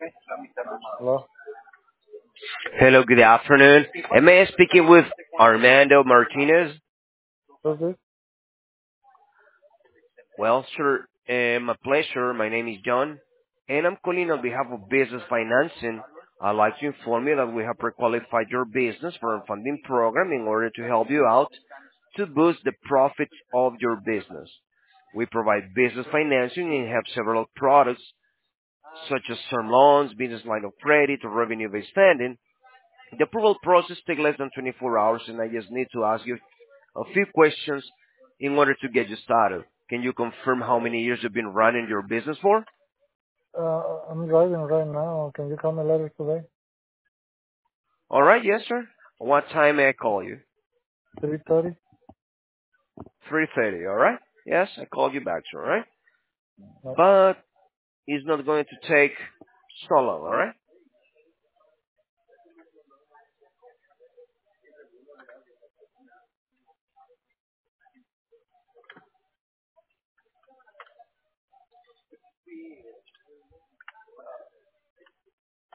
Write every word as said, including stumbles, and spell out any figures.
Hello? Hello, good afternoon. Am I speaking with Armando Martinez? Who's this? Well, sir, uh, my pleasure. My name is John, and I'm calling on behalf of Business Financing. I'd like to inform you that we have pre-qualified your business for a funding program in order to help you out to boost the profits of your business. We provide business financing and have several products such as term loans, business line of credit, or revenue-based funding. The approval process takes less than twenty-four hours, and I just need to ask you a few questions in order to get you started. Can you confirm how many years you've been running your business for? Uh, I'm driving right now. Can you call me later today? All right, yes, sir. What time may I call you? three thirty? three thirty, all right? Yes, I called you back, sir, all right? No. But it's not going to take so long, all right?